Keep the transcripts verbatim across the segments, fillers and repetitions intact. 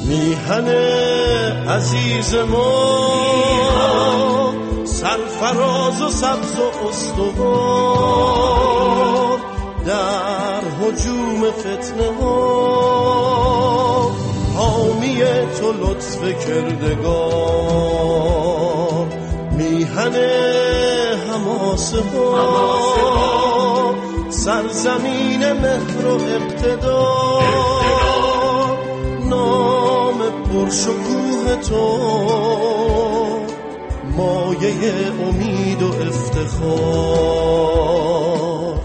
میهن عزیز ما سرفراز و سبز و استوار در هجوم فتنه ها حامی تو لطف کردگار میهن حماسه ها سرزمین مهر و اقتدار نام پرشکوه تو مایه امید و افتخار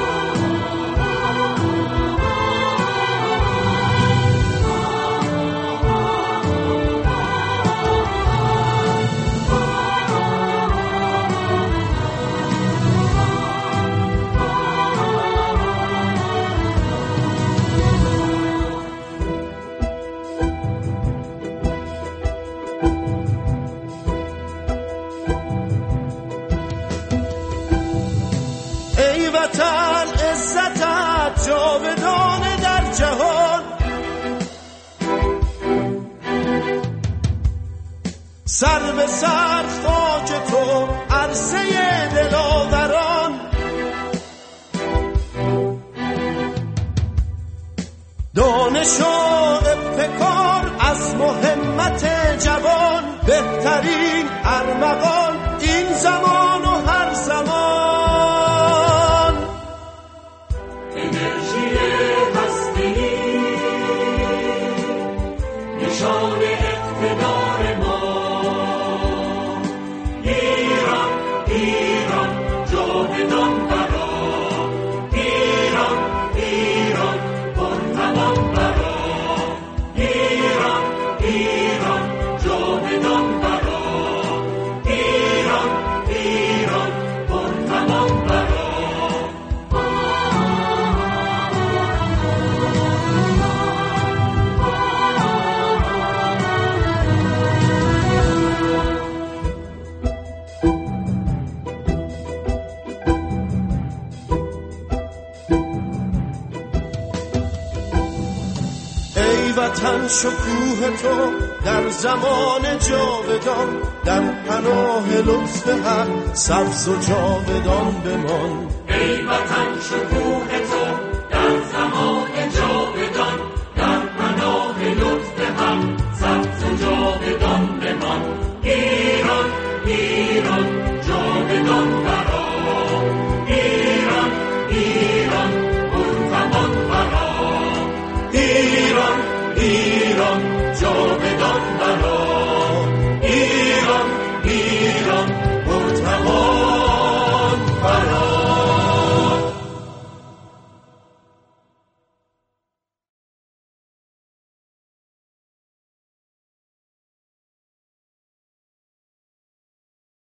عزتت جاودانه در جهان سر به سر خاک تو عرصه دلاوران دانش و ابتکار از مهمت جوان بهترین ارمغان این زمان و هر زمان وطن شکوه تو در زمان جاودان در پناه لطف حق سبز و جاودان بمان ای وطن شکوه